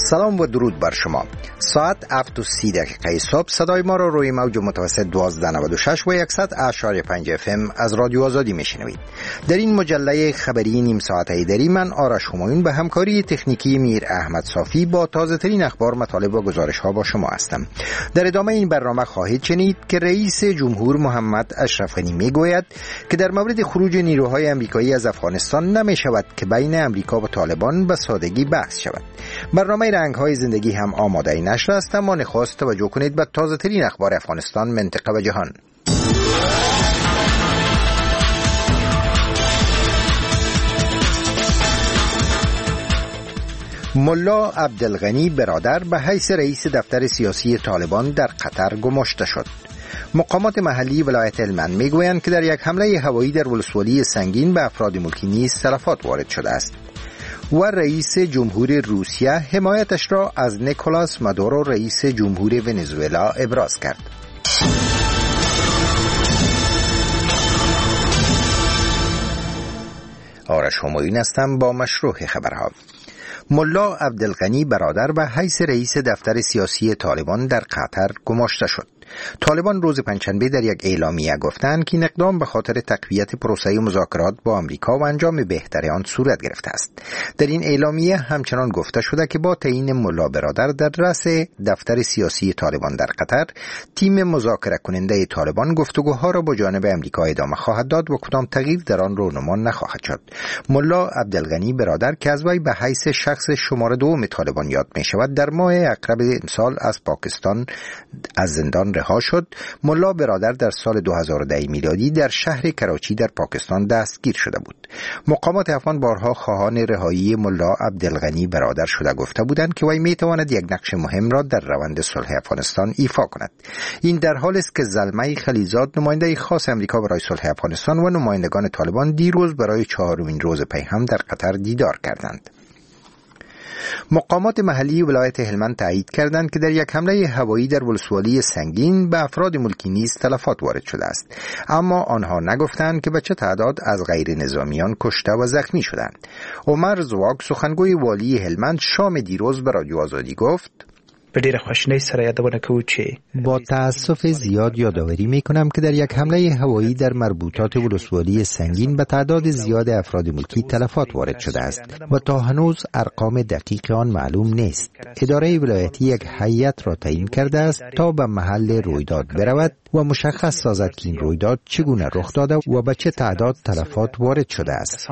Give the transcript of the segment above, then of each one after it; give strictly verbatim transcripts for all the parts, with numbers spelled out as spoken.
سلام و درود بر شما. ساعت هفت و سی دقیقه صبح صدای ما را روی موج متوسط دوازده نود و شش و صد اعشاری پنج اف ام از رادیو آزادی میشنوید. در این مجله خبری نیم ساعته دری من آرش همایون به همکاری تکنیکی میر احمد صافی با تازه ترین اخبار، مطالب و گزارش ها با شما هستم. در ادامه این برنامه خواهید شنید که رئیس جمهور محمد اشرف غنی میگوید که در مورد خروج نیروهای آمریکایی از افغانستان نمی شود که بین آمریکا و طالبان به سادگی بحث شود. برنامه رنگ‌های زندگی هم آماده این نشر است، اما نخست توجه کنید به تازه ترین اخبار افغانستان، منطقه و جهان. ملا عبدالغنی برادر به حیث رئیس دفتر سیاسی طالبان در قطر گماشته شد. مقامات محلی ولایت هلمند میگویند که در یک حمله هوایی در ولسوالی سنگین به افراد ملکی نیز تلفات وارد شده است. و رئیس جمهور روسیه حمایتش را از نیکولاس مادورو رئیس جمهور ونزوئلا ابراز کرد. آرش همایون هستم با مشروع خبرها. ملا عبدالغنی برادر به حیث رئیس دفتر سیاسی طالبان در قطر گماشته شد. طالبان روز پنجشنبه در یک اعلامیه گفتند که این اقدام به خاطر تقویت پروسه مذاکرات با آمریکا و انجام بهتر آن صورت گرفته است. در این اعلامیه همچنان گفته شده که با تعیین ملا برادر در رأس دفتر سیاسی طالبان در قطر، تیم مذاکره کننده طالبان گفتگوها را با جانب آمریکا ادامه خواهد داد و کدام تغییر در آن رونما نخواهد شد. ملا عبدالغنی برادر که از وی به حیث شخص شماره دوم طالبان یاد می شود، در ماه اکرب امسال از پاکستان از زندان رها شد. ملا برادر در سال دو هزار و ده میلادی در شهر کراچی در پاکستان دستگیر شده بود. مقامات افغان بارها خواهان رهایی ملا عبدالغنی برادر شده گفته بودند که وی میتواند یک نقش مهم را در روند صلح افغانستان ایفا کند. این در حالی است که زلمه خلیزاد، نماینده خاص امریکا برای صلح افغانستان، و نمایندگان طالبان دیروز برای چهارمین روز پیهم در قطر دیدار کردند. مقامات محلی ولایت هلمند تایید کردند که در یک حمله هوایی در ولسوالی سنگین به افراد ملکی نیز تلفات وارد شده است، اما آنها نگفتند که به چه تعداد از غیر نظامیان کشته و زخمی شدند. عمر زواک، سخنگوی والی هلمند، شام دیروز به رادیو آزادی گفت: به ډیره خوشنۍ سره یادونه کوو چې با تأسف زیاد یادآوری میکنم که در یک حمله هوایی در مربوطات ولسوالی سنگین به تعداد زیاد افراد ملکی تلفات وارد شده است و تا هنوز ارقام دقیق آن معلوم نیست. اداره ولایتی یک هیئت را تعیین کرده است تا به محل رویداد برود و مشخص سازد که این رویداد چگونه رخ داده و به چه تعداد تلفات وارد شده است.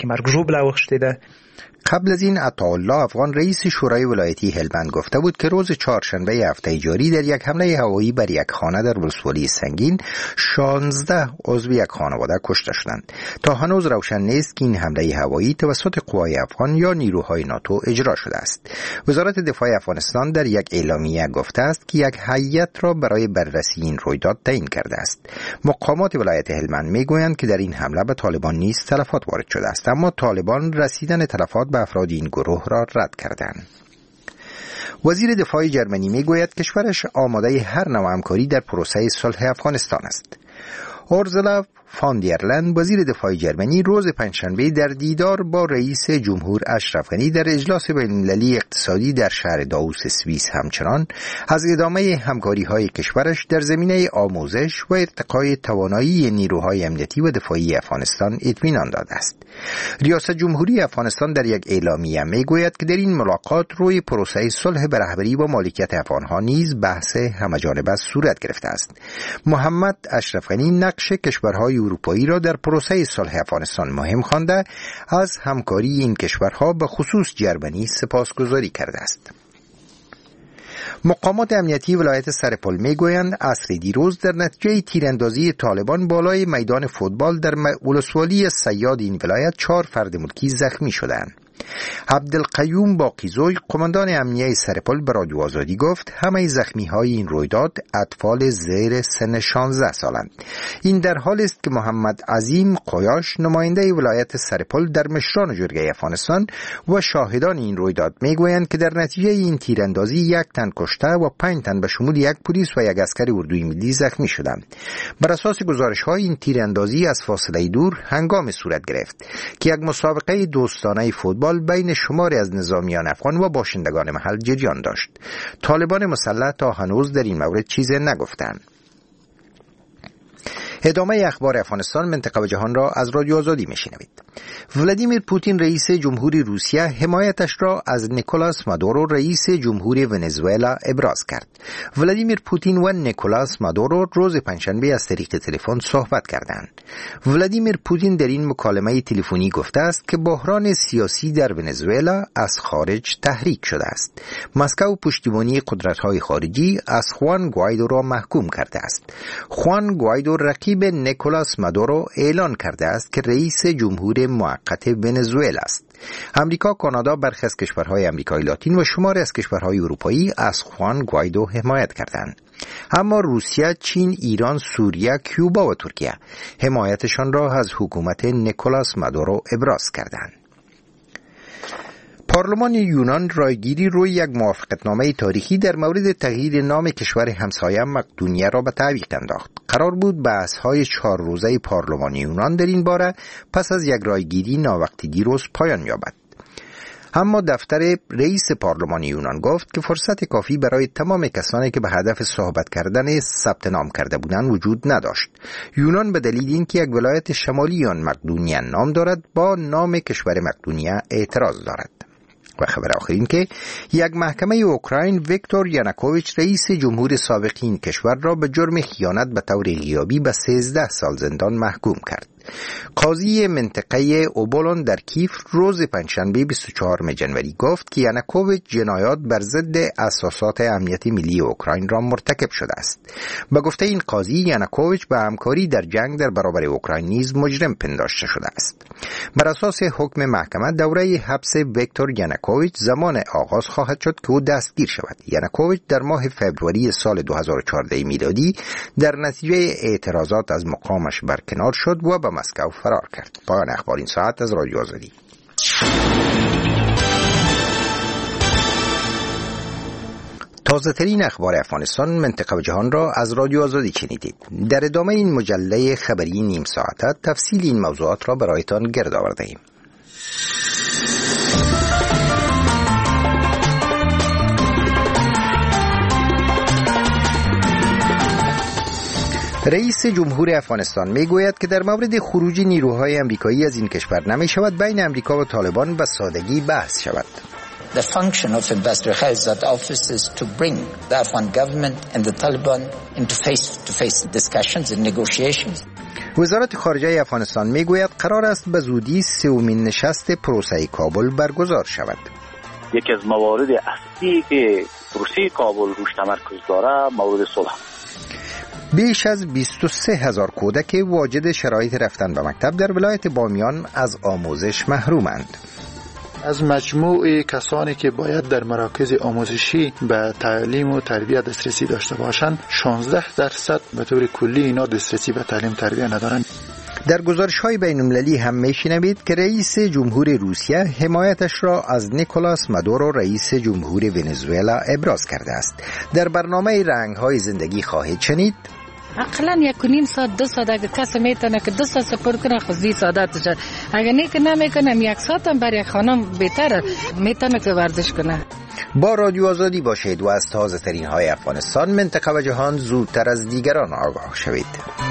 قبل از این عطاالله افغان، رئیس شورای ولایتی هلمند، گفته بود که روز چهارشنبه هفته جاری در یک حمله هوایی بر یک خانه در ولسوالی سنگین شانزده عضو یک خانواده کشته شدند. تا هنوز روشن نیست که این حمله هوایی توسط قوای افغان یا نیروهای ناتو اجرا شده است. وزارت دفاع افغانستان در یک اعلامیه گفته است که یک هیئت را برای بررسی این رویداد تعیین کرده است. مقامات ولایت هلمند میگویند که در این حمله به طالبان نیز تلفات وارد شده است، اما طالبان رسیدن تلفات به افراد این گروه را رد کردند. وزیر دفاع جرمنی میگوید کشورش آماده هر نوع همکاری در پروسه صلح افغانستان است. اورزولا فان در لین، وزیر دفاع جرمنی، روز پنجشنبه در دیدار با رئیس جمهور اشرف غنی در اجلاس بین‌المللی اقتصادی در شهر داووس سوئیس همچنان از ادامه همکاری‌های کشورش در زمینه آموزش و ارتقای توانایی نیروهای امنیتی و دفاعی افغانستان اطمینان داده است. ریاست جمهوری افغانستان در یک اعلامیه میگوید که در این ملاقات روی پروسه صلح به رهبری و مالکیت افغان‌ها نیز بحث همه‌جانبه صورت گرفته است. محمد اشرف غنی نقش کشورهای اروپایی را در پروسه صلح افغانستان مهم خوانده، از همکاری این کشورها به خصوص جرمنی سپاسگزاری کرده است. مقامات امنیتی ولایت سرپل میگویند عصر دیروز در نتیجه تیراندازی طالبان بالای میدان فوتبال در ولسوالی صیاد این ولایت چهار فرد ملکی زخمی شدند. عبدالقیوم باقیزوی، قماندان امنیه سرپل، به رادیو آزادی گفت همه زخمی های این رویداد اطفال زیر سن شانزده سالند. این در حالی است که محمد عظیم قیاش، نماینده ولایت سرپل در مشران جرگه افغانستان و شاهدان این رویداد میگویند که در نتیجه این تیراندازی یک تن کشته و پنج تن به شمول یک پلیس و یک عسکر اردوی ملی زخمی شدند. بر اساس گزارش‌های این تیراندازی از فاصله دور هنگام صورت گرفت که یک مسابقه دوستانه فوتبال بین شماری از نظامیان افغان و باشندگان محل جریان داشت. طالبان مسلح تا هنوز در این مورد چیزی نگفتند. ادامه اخبار افغانستان منطقه و جهان را از رادیو آزادی میشنوید. ولادیمیر پوتین رئیس جمهوری روسیه حمایتش را از نیکولاس مادورو رئیس جمهوری ونزوئلا ابراز کرد. ولادیمیر پوتین و نیکولاس مادورو روز پنجشنبه از طریق تلفن صحبت کردند. ولادیمیر پوتین در این مکالمه تلفنی گفته است که بحران سیاسی در ونزوئلا از خارج تحریک شده است. مسکو پشتیبانی قدرت‌های خارجی از خوان گوایدو را محکوم کرده است. خوان گوایدو رقیب نیکولاس مادورو اعلان کرده است که رئیس جمهور موقت ونزوئلا است. امریکا، کانادا، برخی از کشورهای آمریکای لاتین و شماری از کشورهای اروپایی از خوان گوایدو حمایت کردند. اما روسیه، چین، ایران، سوریه، کوبا و ترکیه حمایتشان را از حکومت نیکولاس مادورو ابراز کردند. پارلمان یونان رایگیری روی یک موافقتنامه تاریخی در مورد تغییر نام کشور همسایه مقدونیه را به تعویق انداخت. قرار بود بحث‌های چهار روزه پارلمان یونان در این باره پس از یک رایگیری ناوقتی دیروز پایان یابد. اما دفتر رئیس پارلمان یونان گفت که فرصت کافی برای تمام کسانی که به هدف صحبت کردن ثبت نام کرده بودند وجود نداشت. یونان به دلیل اینکه یک ولایت شمالی آن مقدونیه نام دارد با نام کشور مقدونیه اعتراض دارد. و خبر آخر این که یک محکمه اوکراین ویکتور یانوکوویچ رئیس جمهور سابق این کشور را به جرم خیانت به طور غیابی به سیزده سال زندان محکوم کرد. قاضی منطقه اوبولون در کیف روز پنجشنبه بیست و چهارم ژانویه گفت که یانوکوویچ جنایات بر ضد اساسات امنیت ملی اوکراین را مرتکب شده است. به گفته این قاضی، یانوکوویچ به همکاری در جنگ در برابر اوکراین نیز مجرم پنداشته شده است. بر اساس حکم محکمه، دوره حبس ویکتور یانوکوویچ زمان آغاز خواهد شد که او دستگیر شود. یانوکوویچ در ماه فوریه سال دو هزار و چهارده میلادی در نتیجه اعتراضات از مقامش برکنار شد و به مسکو فرار کرد. پایان اخبار این ساعت از رادیو آزادی. تازه ترین اخبار افغانستان، منطقه و جهان را از رادیو آزادی شنیدید. در ادامه این مجله خبری نیم ساعته تفصیل این موضوعات را برایتان گرد آورده ایم. رئیس جمهور افغانستان میگوید که در مورد خروج نیروهای امریکایی از این کشور نمی شود بین امریکا و طالبان به سادگی بحث شود. The function of Ambassador Khalilzad office is to bring the Afghan government and the Taliban into face-to-face discussions and negotiations. وزارت خارجه افغانستان میگوید قرار است به زودی سومین نشست پروسه کابل برگزار شود. یکی از موارد اصلی که پروسه کابل روش تمرکز داره مورد صلح. بیش از بیست و سه هزار کودک واجد شرایط رفتن به مکتب در ولایت بامیان از آموزش محرومند. از مجموع کسانی که باید در مراکز آموزشی به تعلیم و تربیت دسترسی داشته باشند، شانزده درصد به طور کلی اینا دسترسی به تعلیم تربیت ندارند. در گزارش‌های بین‌المللی هم می‌شنوید که رئیس جمهور روسیه حمایتش را از نیکولاس مادورو رئیس جمهور ونزوئلا ابراز کرده است. در برنامه رنگ‌های زندگی خواهید شنید اقلا یک و نیم ساعت دو ساعت اگه کسی میتونه که دو ساعت سپر کنه خود زی ساعت شد، اگه نه که نمیکنم یک ساعت هم برای خانم بهتره میتونه که ورزش کنه. با رادیو آزادی باشید و از تازه ترین های افغانستان، منطقه و جهان زودتر از دیگران آگاه شوید.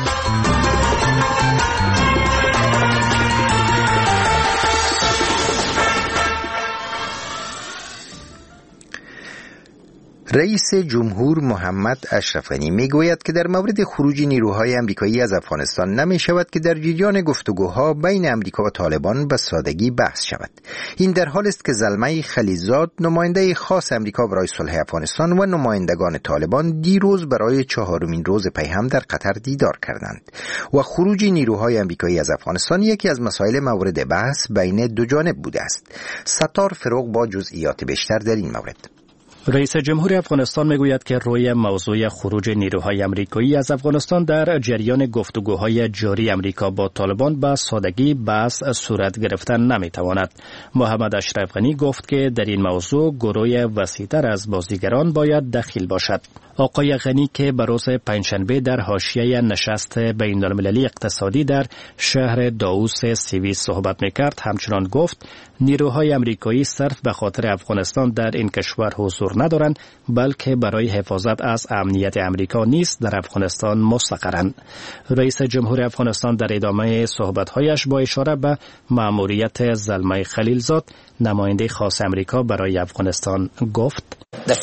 رئیس جمهور محمد اشرف غنی میگوید که در مورد خروج نیروهای امریکایی از افغانستان نمی شود که در جریان گفتگوها بین امریکا و طالبان به سادگی بحث شود. این در حال است که زلمه خلیلزاد، نماینده خاص امریکا برای صلح افغانستان و نمایندگان طالبان دیروز برای چهارمین روز پیهم در قطر دیدار کردند و خروج نیروهای امریکایی از افغانستان یکی از مسائل مورد بحث بین دو جانب بوده است. ستار فروغ با جزئیات بیشتر در این مورد. رئیس جمهور افغانستان میگوید که روی موضوع خروج نیروهای آمریکایی از افغانستان در جریان گفتگوهای جاری آمریکا با طالبان به سادگی بحث صورت گرفتن نمیتواند. محمد اشرف غنی گفت که در این موضوع گروه وسیع‌تر از بازیگران باید دخیل باشد. آقای غنی که به روز پنجشنبه در حاشیه نشست بین‌المللی اقتصادی در شهر داووس سوئیس صحبت میکرد همچنان گفت نیروهای آمریکایی صرف به خاطر افغانستان در این کشور حضور ندارند بلکه برای حفاظت از امنیت امریکا نیز در افغانستان مستقرند. رئیس جمهور افغانستان در ادامه صحبت‌هایش با اشاره به مأموریت زلمه خلیلزاد نماینده خاص امریکا برای افغانستان گفت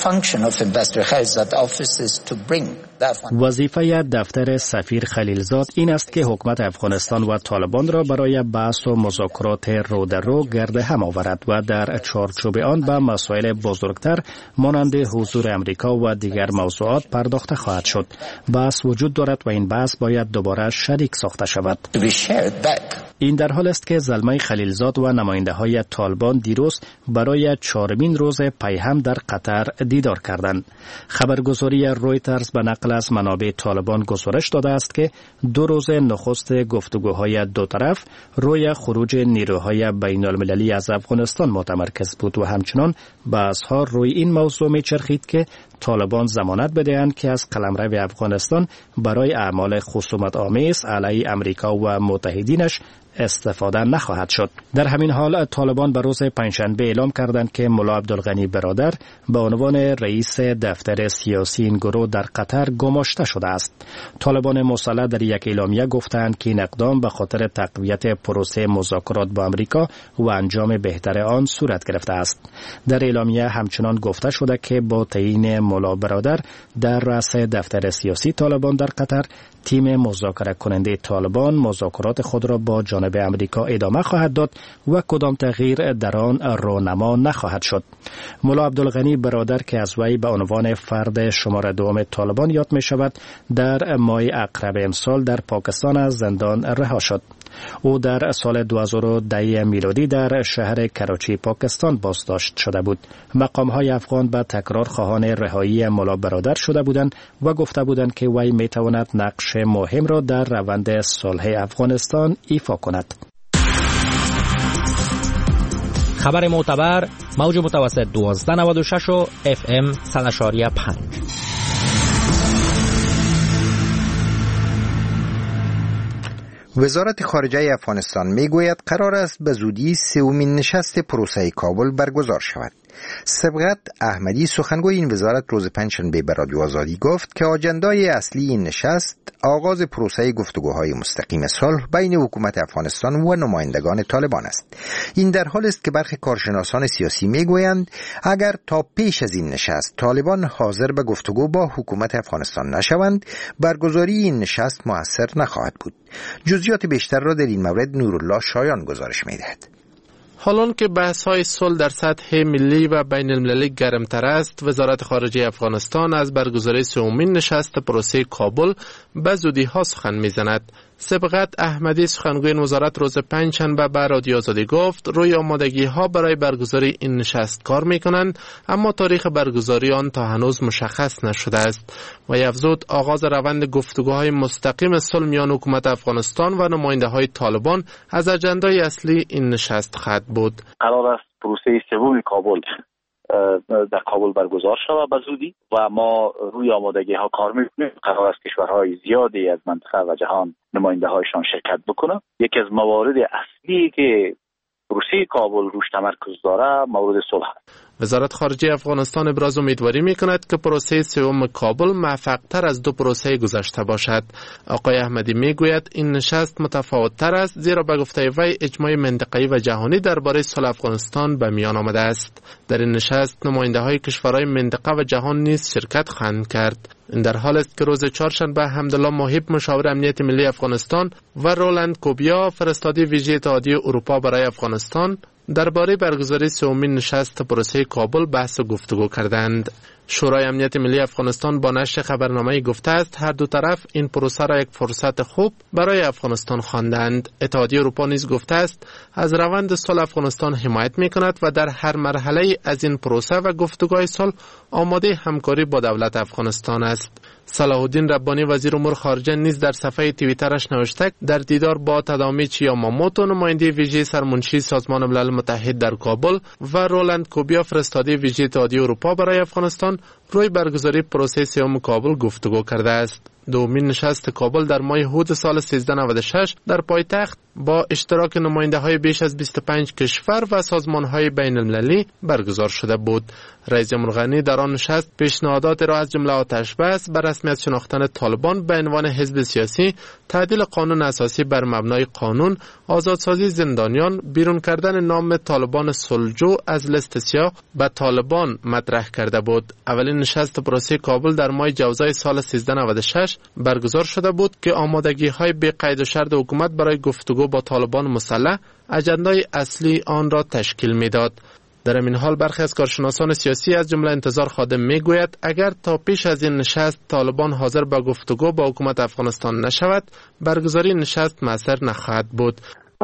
وظیفه دفتر سفیر خلیلزاد این است که حکومت افغانستان و طالبان را برای بحث و مذاکرات رو در رو گرد هم آورد و در چارچوب آن به مسائل بزرگتر مانند حضور امریکا و دیگر موضوعات پرداخته خواهد شد. بحث وجود دارد و این بحث باید دوباره شریک ساخته شود. این در حال است که زلمه خلیلزاد و نماینده های طالبان دیروز برای چهارمین روز پی هم در قطر دیدار کردند. خبرگزاری رویترز به نقل از منابع طالبان گزارش داده است که دو روز نخست گفتگوهای دو طرف روی خروج نیروهای بین المللی از افغانستان متمرکز بود و همچنان بحث‌ها روی این موضوع می‌چرخید که طالبان ضمانت بدهند که از قلمرو افغانستان برای اعمال خصومت آمیز علیه امریکا و متحدینش استفاده نخواهد شد. در همین حال طالبان به روز پنجشنبه اعلام کردند که ملا عبدالغنی برادر به عنوان رئیس دفتر سیاسی این گروه در قطر گماشته شده است. طالبان مسلح در یک اعلامیه گفتند که این اقدام به خاطر تقویت پروسه مذاکرات با امریکا و انجام بهتر آن صورت گرفته است. در اعلامیه همچنان گفته شده که با تعیین ملا برادر در رأس دفتر سیاسی طالبان در قطر تیم مذاکره کننده طالبان مذاکرات خود را با جانب امریکا ادامه خواهد داد و کدام تغییر در آن رونما نخواهد شد. ملا عبدالغنی برادر که از وی به عنوان فرد شماره دوم طالبان یاد می شود در ماه اقرب امسال در پاکستان از زندان رها شد. او در سال دو هزار و ده میلادی در شهر کراچی پاکستان بازداشت شده بود. مقام‌های افغان به تکرار خواهان رهایی ملا برادر شده بودند و گفته بودند که وی میتواند نقش مهم را در روند صلح افغانستان ایفا کند. خبر معتبر موج متوسط دوازده نود و شش و اف ام صد و پنج. وزارت خارجه افغانستان میگوید قرار است به زودی سومین نشست پروسه کابل برگزار شود. سبقت احمدی سخنگوی این وزارت روز پنجشنبه به رادیو آزادی گفت که آجندای اصلی این نشست آغاز پروسه گفتگوهای مستقیم صلح بین حکومت افغانستان و نمایندگان طالبان است. این در حال است که برخی کارشناسان سیاسی میگویند اگر تا پیش از این نشست طالبان حاضر به گفتگو با حکومت افغانستان نشوند برگزاری این نشست مؤثر نخواهد بود. جزئیات بیشتر را در این مورد نورالله شایان گزارش می‌دهد. حالان که بحث‌های صلح در سطح ملی و بین المللی گرمتر است، وزارت خارجه افغانستان از برگزاری سومین نشست پروسه کابل به زودی‌ها سخن می‌زند. سبقت احمدی سخنگوی وزارت روز پنجشنبه به رادیو آزادی گفت روی آمادگی‌ها برای برگزاری این نشست کار می‌کنند، اما تاریخ برگزاری آن تا هنوز مشخص نشده است و افزود آغاز روند گفتگوهای مستقیم صلح میان حکومت افغانستان و نماینده‌های طالبان از اجندای اصلی این نشست خواهد بود. قرار است پروسه سوم کابل در کابل برگزار شود به زودی و ما روی آمادگی ها کار میکنیم. قرار است کشورهای زیادی از منطقه و جهان نماینده هایشان شرکت بکنند. یکی از موارد اصلی که پروسه کابل روش تمرکز داره مورد صلح است. وزارت خارجه افغانستان ابراز امیدواری می‌کند که پروسه سوم کابل موفق‌تر از دو پروسه گذشته باشد. آقای احمدی می‌گوید این نشست متفاوت‌تر است زیرا به گفته وی اجماع منطقه‌ای و جهانی درباره صلح افغانستان به میان آمده است. در این نشست نماینده‌های کشورهای منطقه و جهان نیز شرکت خواهند کرد. این در حال است که روز چهارشنبه حمدالله محب مشاور امنیت ملی افغانستان و رولند کوبیا فرستاده ویژه اتحادیه اروپا برای افغانستان درباره برگزاری سومین نشست پروسه کابل بحث و گفتگو کردند. شورای امنیت ملی افغانستان با نشر خبرنامه‌ای گفته است هر دو طرف این پروسه را یک فرصت خوب برای افغانستان خواندند. اتحادیه اروپا نیز گفته است از روند صلح افغانستان حمایت می‌کند و در هر مرحله از این پروسه و گفتگوهای صلح آماده همکاری با دولت افغانستان است. صلاح الدین ربانی وزیر امور خارجه نیز در صفحه توییترش نوشته در دیدار با تادامیچی یاماموتو نماینده ویژه سرمنشی سازمان ملل متحد در کابل و رولند کوبیا فرستاده ویژه اتحادیه اروپا برای افغانستان روی برگزاری پروسه سوم کابل گفتگو کرده است. دومین نشست کابل در ماه هود سال سیزده نود و شش در پایتخت با اشتراک نماینده های بیش از بیست و پنج کشور و سازمان های بین المللی برگزار شده بود. رئیس جمهور غنی در آن نشست پیشنهادات را از جمله آتش بس بر رسمیت شناختن طالبان به عنوان حزب سیاسی، تعدیل قانون اساسی بر مبنای قانون، آزادسازی زندانیان، بیرون کردن نام طالبان صلحجو از لیست سیاه به طالبان مطرح کرده بود. اولین نشست پروسه کابل در ماه جوزای سال سیزده نود و شش برگزار شده بود که آمادگی های بی قید و شرط حکومت برای گفتگو با طالبان مسلح اجندای اصلی آن را تشکیل میداد. در این حال برخی از کارشناسان سیاسی از جمله انتظار خادم میگوید اگر تا پیش از این نشست طالبان حاضر به گفتگو با حکومت افغانستان نشود، برگزاری نشست مؤثر نخواهد بود.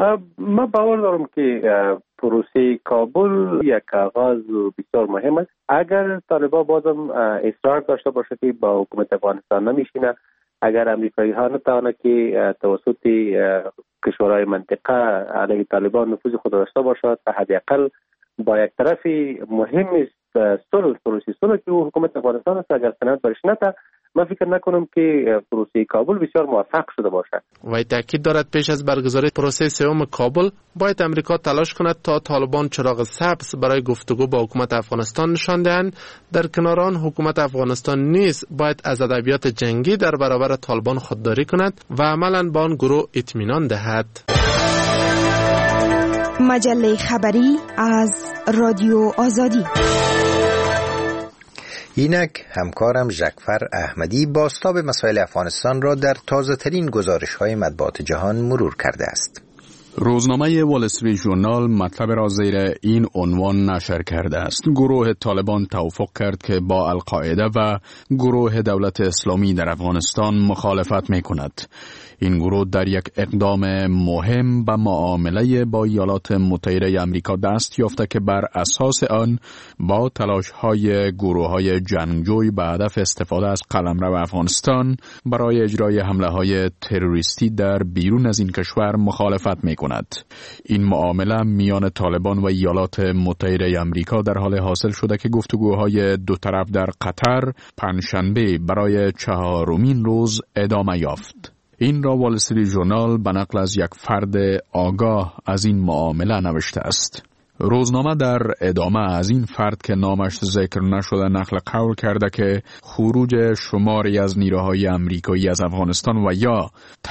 من باور دارم که پروسه کابل یک آغاز بسیار مهم است. اگر طالبان بازم اصرار داشته باشه که با حکومت افغانستان نمیشینه، اگر امریکایی ها نتوانه که توسط کشورهای منطقه علیه طالبان نفوذ خود داشته باشد، به حداقل با یک طرف مهم است صلح، پروسه صلح که حکومت افغانستان است، اگر سند برش نده، من فکر نکنم که پروسه کابل بسیار موفق شده باشد. وی تاکید دارد پیش از برگزاری پروسه سوم کابل باید امریکا تلاش کند تا طالبان چراغ سبز برای گفتگو با حکومت افغانستان نشان دهند. در کنار آن حکومت افغانستان نیز باید از ادبیات جنگی در برابر طالبان خودداری کند و عملاً با آن گروه اطمینان دهد. مجله خبری از رادیو آزادی. اینک همکارم ژکفر احمدی بازتاب مسائل افغانستان را در تازه ترین گزارش های مطبوعات جهان مرور کرده است. روزنامه وال استریت ژورنال مطلب را زیر این عنوان نشر کرده است: گروه طالبان توافق کرد که با القاعده و گروه دولت اسلامی در افغانستان مخالفت می کند. این گروه در یک اقدام مهم به معامله با ایالات متحده آمریکا دست یافته که بر اساس آن با تلاش‌های گروه‌های جنگجوی به هدف استفاده از قلمرو افغانستان برای اجرای حمله‌های تروریستی در بیرون از این کشور مخالفت می‌کند. این معامله میان طالبان و ایالات متحده آمریکا در حال حاصل شده که گفتگوهای دو طرف در قطر پنجشنبه برای چهارمین روز ادامه یافت. این را وال استریت ژورنال به نقل از یک فرد آگاه از این معامله نوشته است. روزنامه در ادامه از این فرد که نامش ذکر نشده نقل قول کرده که خروج شماری از نیروهای آمریکایی از افغانستان و یا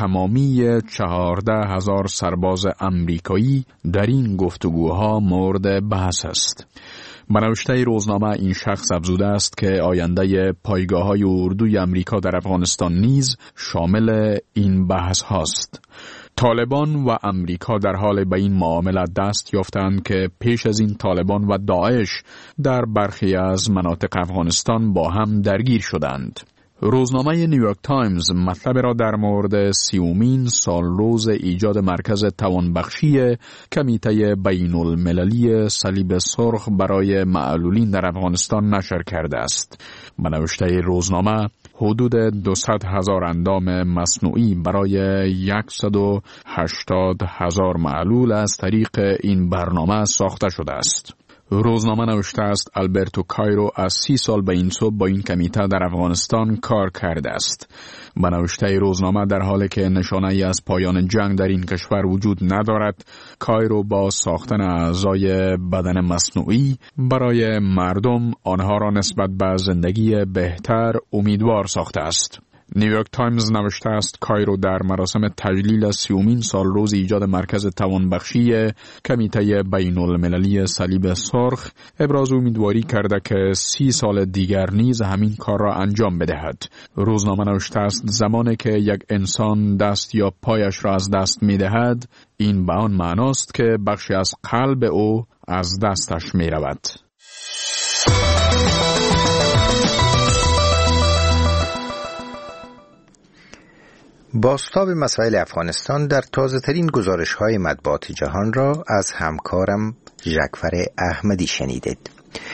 تمامی چهارده هزار سرباز آمریکایی در این گفتگوها مورد بحث است. به نوشته روزنامه این شخص افزوده است که آینده پایگاه‌های اردوی آمریکا در افغانستان نیز شامل این بحث هاست. طالبان و آمریکا در حال به این معامله دست یافتند که پیش از این طالبان و داعش در برخی از مناطق افغانستان با هم درگیر شدند. روزنامه نیویورک تایمز مطلب را در مورد سیومین سالروز ایجاد مرکز توانبخشی کمیته بین المللی صلیب سرخ برای معلولین در افغانستان نشر کرده است. به نوشته روزنامه حدود دویست هزار اندام مصنوعی برای صد و هشتاد هزار معلول از طریق این برنامه ساخته شده است. روزنامه نوشته است البرتو کایرو از سی سال به این سو با این کمیته در افغانستان کار کرده است. به نوشته روزنامه در حالی که نشانه ای از پایان جنگ در این کشور وجود ندارد، کایرو با ساختن اعضای بدن مصنوعی برای مردم آنها را نسبت به زندگی بهتر امیدوار ساخته است. نیویورک تایمز نوشته است کایرو در مراسم تجلیل سیومین سال روز ایجاد مرکز توانبخشی کمیته بین المللی صلیب سرخ ابراز امیدواری کرده که سی سال دیگر نیز همین کار را انجام بدهد. روزنامه نوشته است زمانی که یک انسان دست یا پایش را از دست می دهد، این به آن معناست که بخشی از قلب او از دستش می رود. بازتاب مسائل افغانستان در تازه ترین گزارش های مطبوعات جهان را از همکارم ژکفر احمدی شنیدید.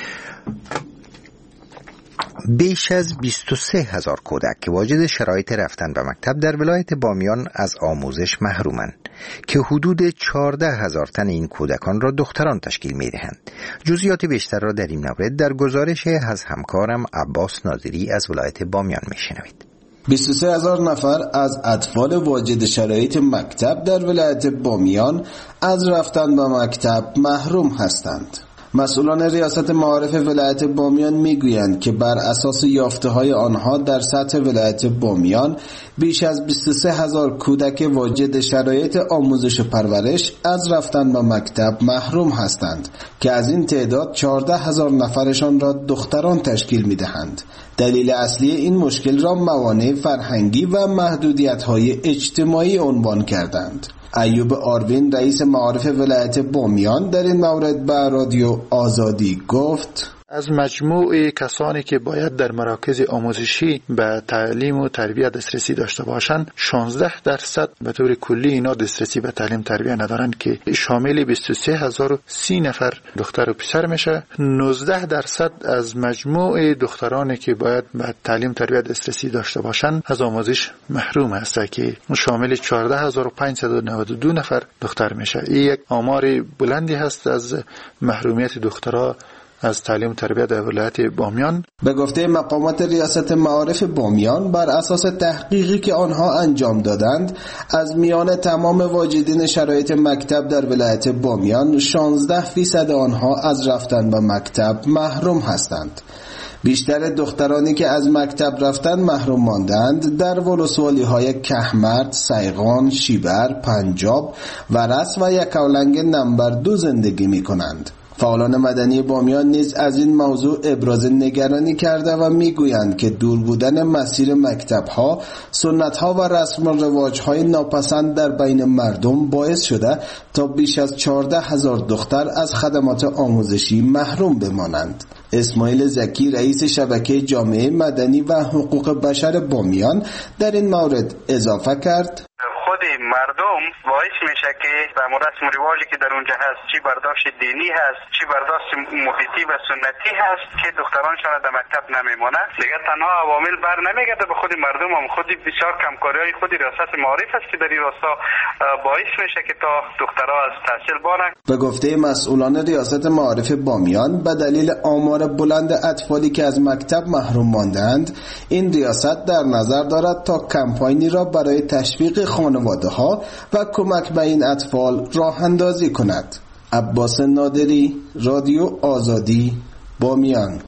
بیش از بیست و سه هزار کودک که واجد شرایط رفتن به مکتب در ولایت بامیان از آموزش محرومند که حدود چهارده هزار تن این کودکان را دختران تشکیل می دهند. جزئیات بیشتر را در این مورد در گزارش از همکارم عباس ناظری از ولایت بامیان می شنوید. بیست و سه هزار نفر از اطفال واجد شرایط مکتب در ولایت بامیان از رفتن به مکتب محروم هستند. مسئولان ریاست معارف ولایت بامیان میگویند که بر اساس یافته‌های آنها در سطح ولایت بامیان بیش از بیست و سه هزار کودک واجد شرایط آموزش و پرورش از رفتن به مکتب محروم هستند که از این تعداد چهارده هزار نفرشان را دختران تشکیل می‌دهند. دلیل اصلی این مشکل را موانع فرهنگی و محدودیت‌های اجتماعی عنوان کردند. ایوب آروین رئیس معارف ولایت بامیان در این مورد به رادیو آزادی گفت: از مجموع کسانی که باید در مراکز آموزشی به تعلیم و تربیت دسترسی داشته باشند، شانزده درصد به طور کلی اینا دسترسی به تعلیم تربیت ندارند که شامل بیست و سه هزار و سی نفر دختر و پسر میشه. نوزده درصد از مجموع دخترانی که باید به تعلیم تربیت دسترسی داشته باشند از آموزش محروم هست که شامل چهارده هزار و پانصد و نود و دو نفر دختر میشه. این یک آمار بلندی هست از محرومیت دخترها از تعلیم تربیت در ولایت بامیان. به گفته مقامات ریاست معارف بامیان، بر اساس تحقیقی که آنها انجام دادند، از میان تمام واجدین شرایط مکتب در ولایت بامیان شانزده فیصد آنها از رفتن به مکتب محروم هستند. بیشتر دخترانی که از مکتب رفتن محروم ماندند در ولسوالی های کهمرد، سیغان، شیبر، پنجاب، ورس و یکاولنگ نمبر دو زندگی می کنند. فعالان مدنی بامیان نیز از این موضوع ابراز نگرانی کرده و میگویند که دور بودن مسیر مکتب‌ها، سنت‌ها و رسم و رواج‌های ناپسند در بین مردم باعث شده تا بیش از چهارده هزار دختر از خدمات آموزشی محروم بمانند. اسماعیل زکی رئیس شبکه جامعه مدنی و حقوق بشر بامیان در این مورد اضافه کرد: خود مردم باعث میشه که به رسم و رواجی که در اونجا هست، چی برداشت دینی هست، چی برداشت محیطی و سنتی هست، که دخترانشان در مکتب نمیمونه. دیگه تنها عوامل بر نمیگرده به خود مردم، هم خود بسیار کمکاری‌های خود ریاست معارف است که در این راستا باعث میشه که تا دخترها از تحصیل بانند. به گفته مسئولان ریاست معارف بامیان، به دلیل آمار بلند اطفالی که از مکتب محروم ماندند، این ریاست در نظر دارد تا کمپاینی را برای تشویق خانواده ها و کمک به این اطفال راه اندازی کند. عباس نادری، رادیو آزادی، بامیان.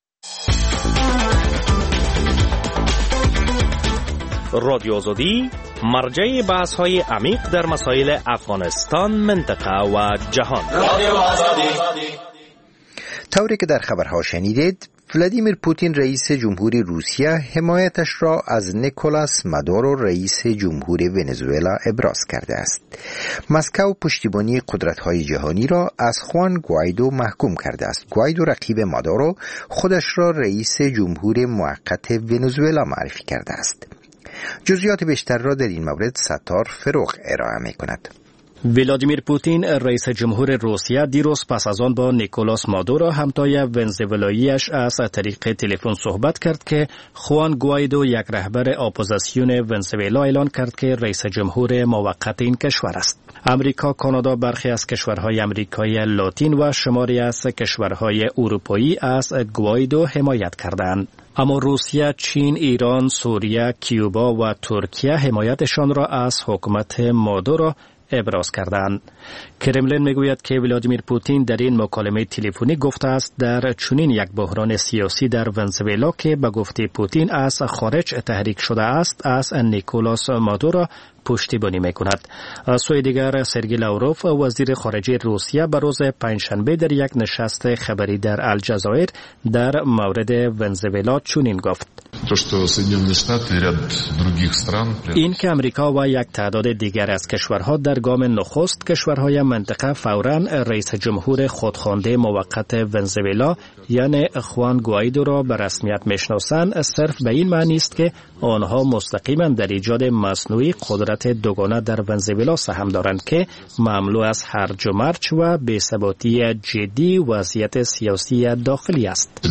رادیو آزادی مرجع بحث های عمیق در مسائل افغانستان، منطقه و جهان. رادیو آزادی. طوری که در خبرها شنیدید، ولادیمیر پوتین رئیس جمهوری روسیه حمایتش را از نیکولاس مادورو رئیس جمهور ونزوئلا ابراز کرده است. مسکو پشتیبانی قدرت‌های جهانی را از خوان گوایدو محکوم کرده است. گوایدو رقیب مادورو خودش را رئیس جمهور موقت ونزوئلا معرفی کرده است. جزئیات بیشتر را در این مورد ستار فروغ ارائه می‌کند. ولادیمیر پوتین رئیس جمهور روسیه دیروز پس از آن با نیکولاس مادورو همتای ونزوئلایی‌اش از طریق تلفن صحبت کرد که خوان گوایدو یک رهبر اپوزیسیون ونزوئلا اعلان کرد که رئیس جمهور موقت این کشور است. امریکا، کانادا، برخی از کشورهای امریکای لاتین و شماری از کشورهای اروپایی از گوایدو حمایت کردند. اما روسیه، چین، ایران، سوریه، کیوبا و ترکیه حمایتشان را از حکومت مادورو ابراز کردند. کرملین میگوید که ولادیمیر پوتین در این مکالمه تلفنی گفته است در چنین یک بحران سیاسی در ونزوئلا که به گفته پوتین از خارج تحریک شده است، از نیکولاس مادورو پشتیبانی میکند. از سوی دیگر سرگئی لاوروف وزیر خارجه روسیه به روز پنجشنبه در یک نشست خبری در الجزایر در مورد ونزوئلا چنین گفت: این که امریکا و یک تعداد دیگر از کشورها در گام نخست کشورهای منطقه فوراً رئیس جمهور خودخوانده موقت ونزوئلا یعنی خوان گوایدو را به رسمیت میشناسند، صرف به این معنی است که آنها مستقیما در ایجاد مصنوعی قدرت دوگانه در ونزوئلا سهم دارند که مملو از هرج و مرج و بی‌ثباتی جدی وضعیت سیاسی داخلی است.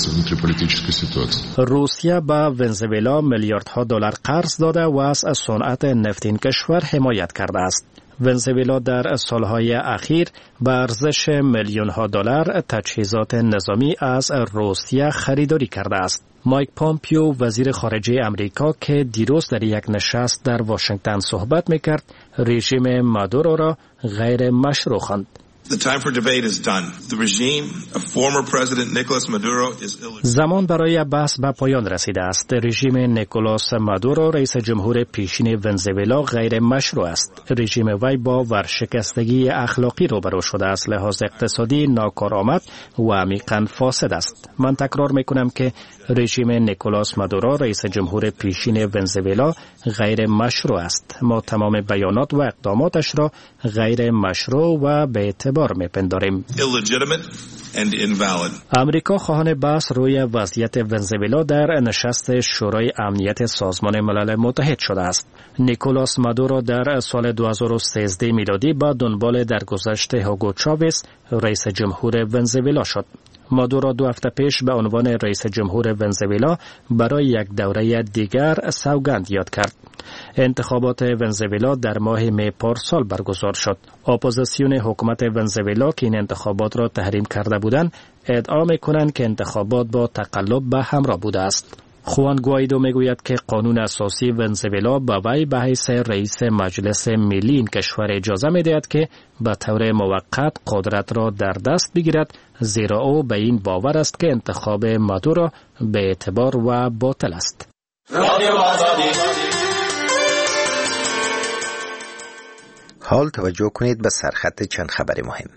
روسیه به ونزوئلا میلیاردها دلار قرض داده و از صنعت نفت این کشور حمایت کرده است. ونزوئلا در سالهای اخیر به ارزش میلیون ها دلار تجهیزات نظامی از روسیه خریداری کرده است. مایک پامپیو وزیر خارجه امریکا که دیروز در یک نشست در واشنگتن صحبت میکرد، رژیم مادورو را غیر مشروع خواند. زمان برای بحث به پایان رسیده است. رژیم نیکولاس مادورو رئیس جمهور پیشین ونزوئلا غیر مشروع است. رژیم وی با ورشکستگی اخلاقی روبرو شده است، لحاظ اقتصادی ناکارآمد و عمیقاً فاسد است. من تکرار میکنم که رژیم نیکولاس مادورو رئیس جمهور پیشین ونزوئلا غیر مشروع است. ما تمام بیانات و اقداماتش را غیر مشروع و به اعتبار میپنداریم. امریکا خواهان بحث روی وضعیت ونزوئلا در نشست شورای امنیت سازمان ملل متحد شده است. نیکولاس مادورو در سال دو هزار و سیزده میلادی با دنبال درگذشت هوگو چاوز رئیس جمهور ونزوئلا شد. مادورو دو هفته پیش به عنوان رئیس جمهور ونزوئلا برای یک دوره دیگر سوگند یاد کرد. انتخابات ونزوئلا در ماه می پارسال برگزار شد. اپوزیسیون حکومت ونزوئلا که این انتخابات را تحریم کرده بودند ادعا می‌کنند که انتخابات با تقلب به همراه بوده است. خوان گوایدو میگوید که قانون اساسی ونزوئلا به وی به حیث رئیس مجلس ملی این کشور اجازه می‌دهد که به طور موقت قدرت را در دست بگیرد، زیرا او به این باور است که انتخاب مادورو به اعتبار و باطل است. حال توجه کنید به سرخط چند خبر مهم.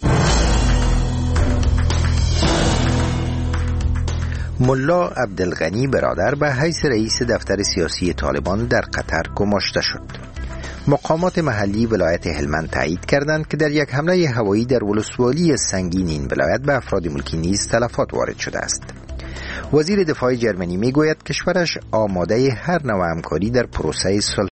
ملا عبدالغنی برادر به حیث رئیس دفتر سیاسی طالبان در قطر گماشته شد. مقامات محلی ولایت هلمند تایید کردند که در یک حمله هوایی در ولسوالی سنگین این ولایت به افراد ملکی نیز تلفات وارد شده است. وزیر دفاع جرمنی میگوید کشورش آماده هر نوع همکاری در پروسه صلح